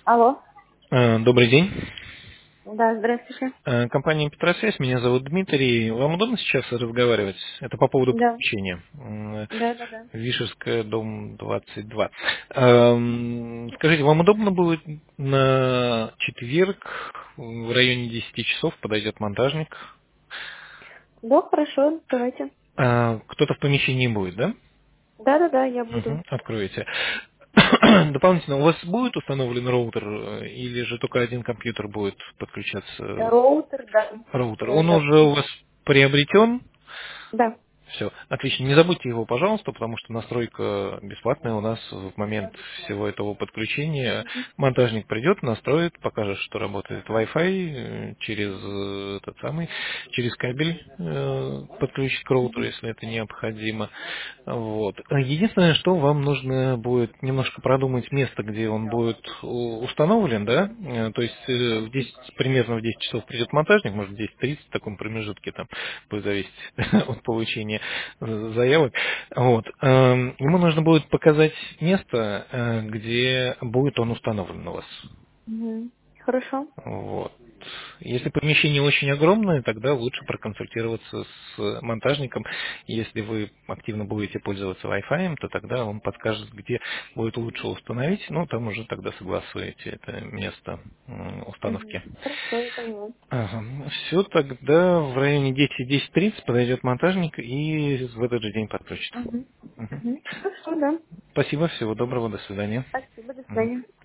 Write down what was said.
Алло. Добрый день. Да, здравствуйте. Компания Петросвязь, меня зовут Дмитрий. Вам удобно сейчас разговаривать? Это по поводу Да. подключения. Да. Вишерская, дом 22. Скажите, вам удобно будет на четверг в районе 10 часов подойдет монтажник? Да, хорошо, давайте. Кто-то в помещении будет, да? Да, я буду. Откроете. Дополнительно, у вас будет установлен роутер или же только один компьютер будет подключаться? Роутер, да. Роутер. Он Да. уже у вас приобретен? Да. Все, отлично. Не забудьте его, пожалуйста, потому что настройка бесплатная у нас в момент всего этого подключения. Монтажник придет, настроит, покажет, что работает Wi-Fi через этот самый, через кабель подключит к роутеру, если это необходимо. Вот. Единственное, что вам нужно будет немножко продумать место, где он будет установлен, да, то есть примерно в 10 часов придет монтажник, может в 10:30 в таком промежутке там будет зависеть от получения заявок. Вот. Ему нужно будет показать место, где будет он установлен у вас. Мгм. Хорошо. Вот. Если помещение очень огромное, тогда лучше проконсультироваться с монтажником. Если вы активно будете пользоваться Wi-Fi, то тогда он подскажет, где будет лучше установить. Ну, там уже тогда согласуете это место установки. Хорошо, я поняла. Ага. Все, тогда в районе 10-10:30 подойдет монтажник и в этот же день подключит. Мгм. Хорошо, да. Спасибо, всего доброго, до свидания. Спасибо, до Мгм. свидания.